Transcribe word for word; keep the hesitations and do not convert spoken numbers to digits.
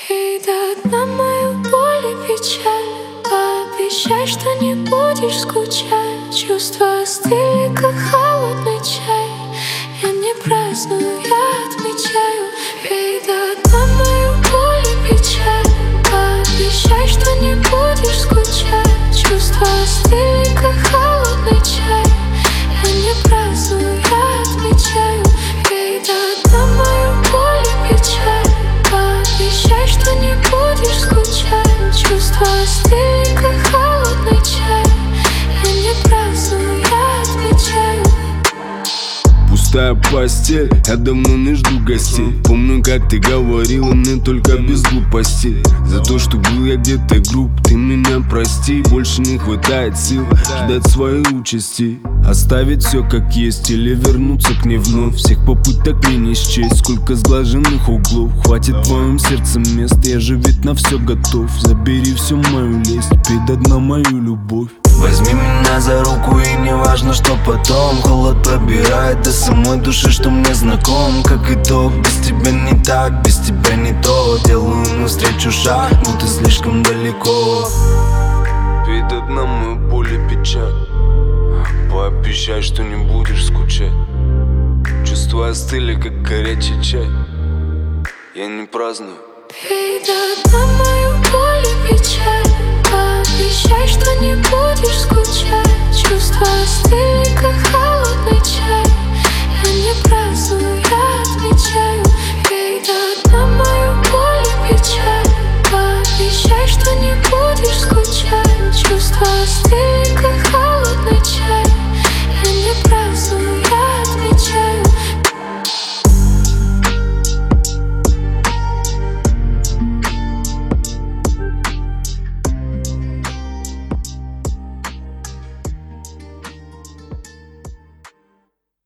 Пей до дна мою боль и печаль. Пообещай, что не будешь скучать. Чувства остыли, как холодный чай. Я не праздную, я отмечаю. Пей до дна мою боль и печаль. Пообещай, что не будешь скучать. Чувства остыли, как холодный чай. Я не праздную, я отмечаю. Пей до дна мою боль и печаль. Пообещай, что не будешь скучать. Чувства остыли, как холодный чай. Я не праздную, я отмечаю. Пустая постель, я давно не жду гостей. Помню, как ты говорила мне только без глупостей. За то, что был я где-то груб, ты меня прости. Больше не хватает сил ждать своей участи. Оставить все как есть или вернуться к ней вновь. Всех попыток мне не счесть, сколько сглаженных углов. Хватит в твоем сердце мест, я же ведь на все готов. Забери всю мою лесть, пей до дна мою любовь. Возьми меня за руку, и не важно, что потом. Холод пробирает до самой души, что мне знаком. Как итог, без тебя не так, без тебя не то. Делаю навстречу шаг, но ты слишком далеко. Пей до дна мою боль и печаль. Пообещай, что не будешь скучать. Чувства остыли, как горячий чай. Я не праздную. Пей до дна мою боль и печаль. Пообещай, что не будешь скучать. Чувства остыли, как холодный чай. Я не праздную, я отмечаю.